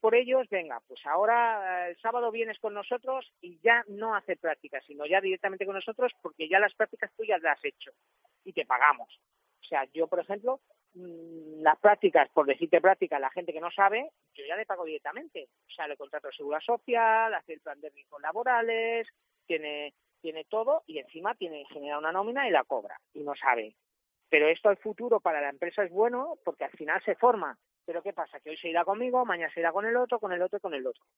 por ellos, venga, pues ahora el sábado vienes con nosotros y ya no hacer prácticas, sino ya directamente con nosotros porque ya las prácticas tú ya las has hecho y te pagamos. O sea, yo, por ejemplo, las prácticas, por decirte prácticas, la gente que no sabe, yo ya le pago directamente. O sea, le contrato el seguro social, hace el plan de riesgos laborales, tiene todo y encima genera una nómina y la cobra y no sabe. Pero esto al futuro para la empresa es bueno porque al final se forma. Pero ¿qué pasa? Que hoy se irá conmigo, mañana se irá con el otro, con el otro y con el otro.